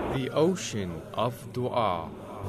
The ocean of dua.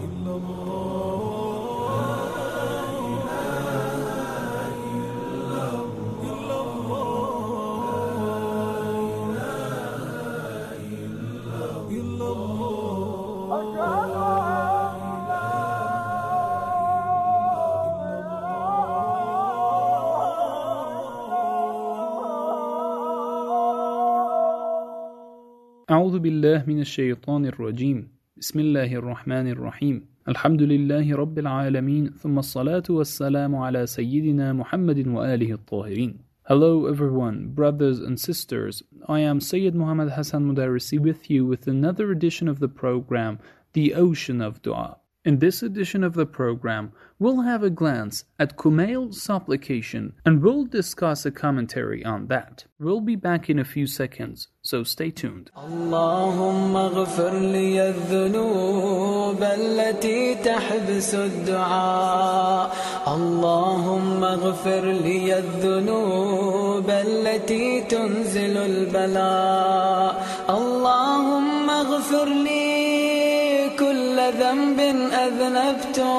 أعوذ بالله من الشيطان الرجيم بسم الله الرحمن الرحيم الحمد لله رب العالمين ثم الصلاة والسلام على سيدنا محمد وآله الطاهرين. Hello everyone, brothers and sisters. I am Sayyid Muhammad Hassan Mudarrisi with you with another edition of the program, The Ocean of Dua. In this edition of the program, we'll have a glance at Kumail's supplication and we'll discuss a commentary on that. We'll be back in a few seconds, so stay tuned. اللهم اغفر لي الذنوب التي تحبس الدعاء اللهم اغفر لي الذنوب التي تنزل البلاء اللهم اغفر لي كل ذنب أذنبته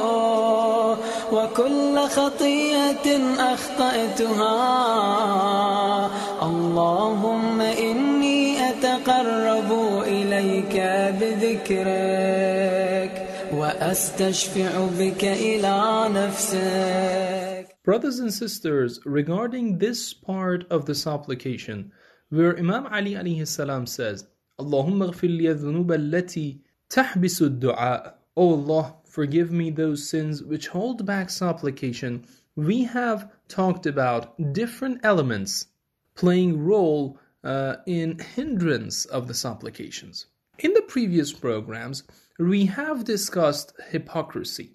وكل خطيئة أخطأتها اللهم إني أتقرب إليك بذكرك وأستشفع بك إلى نفسك. Brothers and sisters, regarding this part of the supplication, where Imam Ali alayhi salam says, Allahumma ghfir li adh-dhunuba allati tahbisu ad-du'a. O Allah, forgive me those sins which hold back supplication. We have talked about different elements playing role in hindrance of the supplications. In the previous programs, we have discussed hypocrisy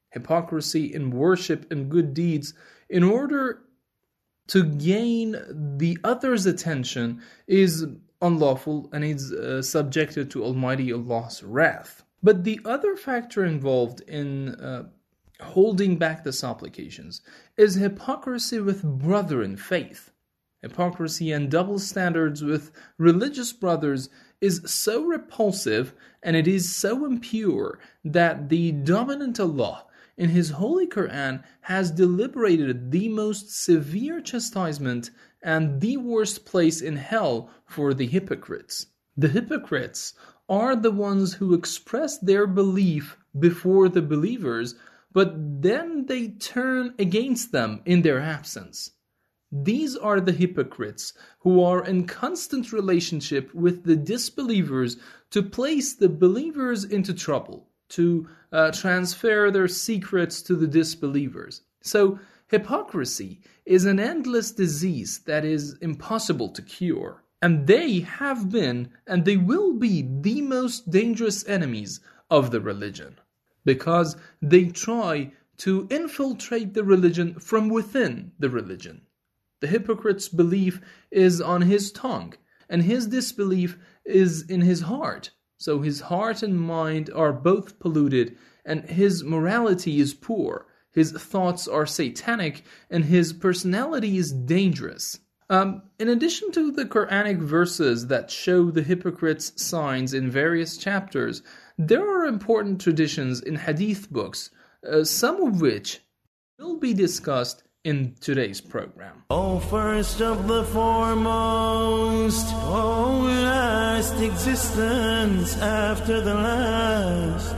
in worship and good deeds in order to gain the other's attention is unlawful and is subjected to Almighty Allah's wrath. But the other factor involved in holding back the supplications is hypocrisy with brethren faith. Hypocrisy and double standards with religious brothers is so repulsive and it is so impure that the dominant Allah in His Holy Quran has deliberated the most severe chastisement and the worst place in hell for the hypocrites. The hypocrites are the ones who express their belief before the believers, but then they turn against them in their absence. These are the hypocrites who are in constant relationship with the disbelievers to place the believers into trouble, to transfer their secrets to the disbelievers. So, hypocrisy is an endless disease that is impossible to cure. And they have been, and they will be, the most dangerous enemies of the religion. Because they try to infiltrate the religion from within the religion. The hypocrite's belief is on his tongue, and his disbelief is in his heart. So his heart and mind are both polluted, and his morality is poor. His thoughts are satanic, and his personality is dangerous. In addition to the Quranic verses that show the hypocrites' signs in various chapters, there are important traditions in hadith books, some of which will be discussed in today's program. O first of the foremost, O last existence after the last.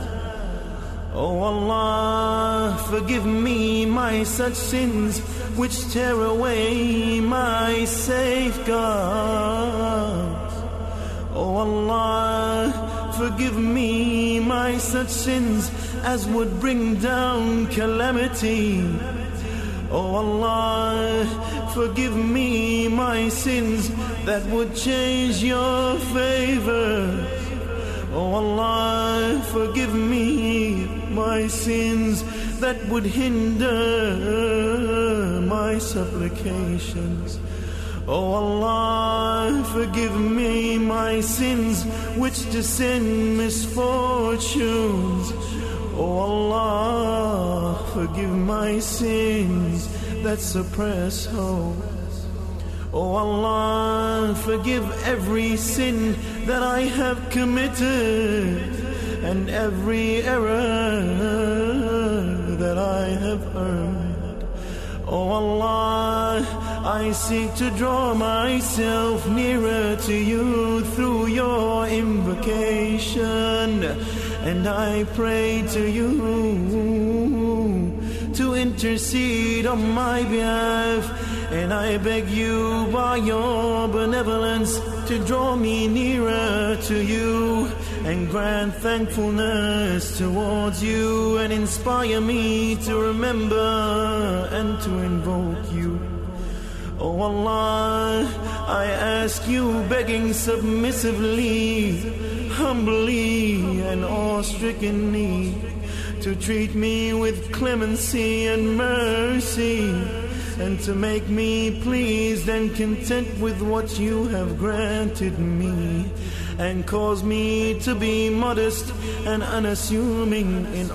O Allah, forgive me my such sins which tear away my safeguards. O Allah, forgive me my such sins as would bring down calamity. O Allah, forgive me my sins that would change your favor. O Allah, forgive me my sins that would hinder my supplications. O Allah, forgive me my sins which descend misfortunes. O Allah, forgive my sins that suppress hope. Oh Allah, forgive every sin that I have committed and every error that I have earned. Oh Allah, I seek to draw myself nearer to you through your invocation, and I pray to you to intercede on my behalf, and I beg you by your benevolence to draw me nearer to you and grant thankfulness towards you and inspire me to remember and to invoke you. Oh Allah, I ask you, begging submissively, humbly and awe-strickenly, to treat me with clemency and mercy, and to make me pleased and content with what you have granted me, and cause me to be modest and unassuming in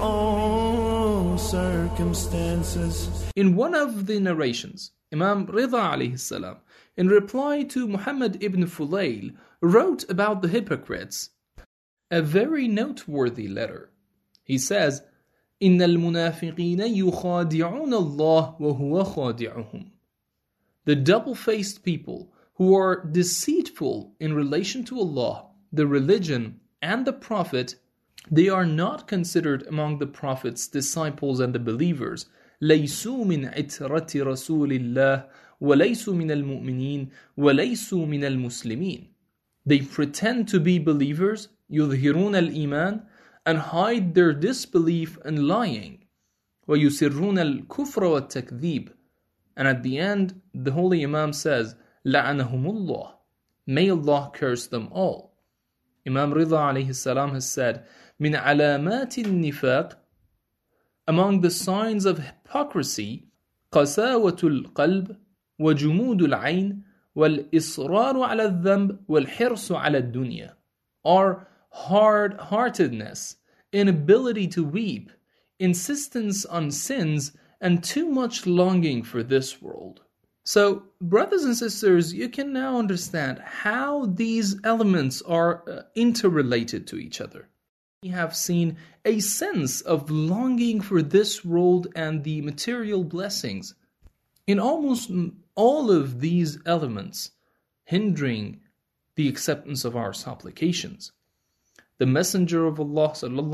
all circumstances. In one of the narrations, Imam Rida alayhi salam, in reply to Muhammad ibn Fulayl, wrote about the hypocrites a very noteworthy letter. He says, إِنَّ الْمُنَافِقِينَ يُخَادِعُونَ اللَّهَ وَهُوَ خَادِعُهُمْ. The double-faced people who are deceitful in relation to Allah, the religion, and the Prophet, they are not considered among the Prophet's disciples and the believers. لَيْسُوا مِنْ عِتْرَةِ رَسُولِ اللَّهِ وَلَيْسُوا مِنَ الْمُؤْمِنِينَ وَلَيْسُوا مِنَ الْمُسْلِمِينَ. They pretend to be believers, يُظْهِرُونَ الْإِيمَانِ, and hide their disbelief and lying. وَيُسِرُّونَ الْكُفْرَ وَالتَّكْذِيبَ. And at the end, the Holy Imam says, لَعَنَهُمُ اللَّهِ. May Allah curse them all. Imam Rida alayhi salam has said, مِنْ عَلَامَاتِ النِّفَاقِ. Among the signs of hypocrisy, قَسَاوَةُ الْقَلْبِ وَجُمُودُ الْعَيْنِ وَالْإِصْرَارُ عَلَى الذَّنْبِ وَالْحِرْصُ عَلى الدُّنْيَا, are hard-heartedness, inability to weep, insistence on sins, and too much longing for this world. So, brothers and sisters, you can now understand how these elements are interrelated to each other. We have seen a sense of longing for this world and the material blessings in almost all of these elements, hindering the acceptance of our supplications. The Messenger of Allah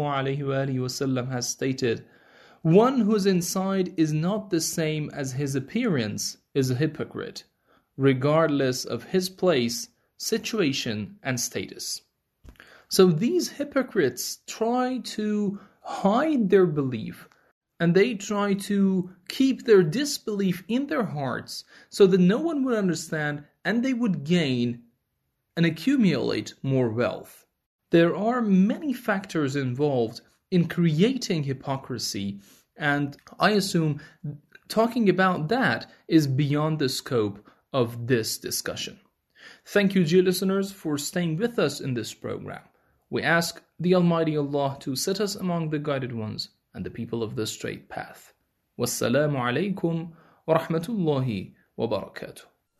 ﷺ has stated, one whose inside is not the same as his appearance is a hypocrite, regardless of his place, situation, and status. So these hypocrites try to hide their belief, and they try to keep their disbelief in their hearts so that no one would understand and they would gain and accumulate more wealth. There are many factors involved in creating hypocrisy, and I assume talking about that is beyond the scope of this discussion. Thank you, dear listeners, for staying with us in this program. We ask the Almighty Allah to set us among the guided ones and the people of the straight path. Wassalamu alaikum wa rahmatullahi wa barakatuh.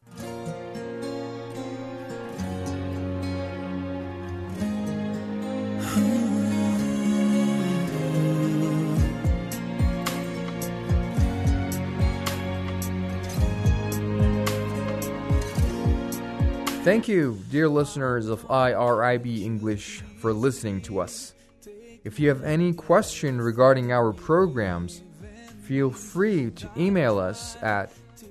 Thank you, dear listeners of IRIB English, for listening to us. If you have any question regarding our programs, feel free to email us at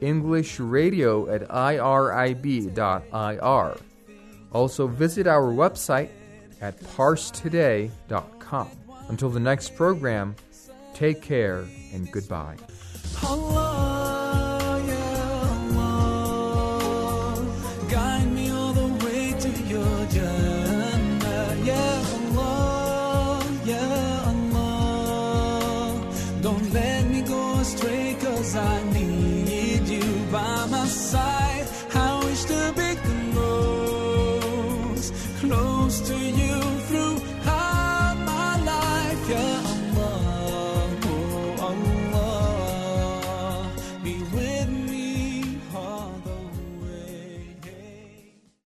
englishradio@irib.ir. Also visit our website at parstoday.com. Until the next program, take care and goodbye. Allah, ya Allah, guide me all the way to your Jannah. Ya Allah, ya Allah, don't let me go astray, 'cause I need you by my side.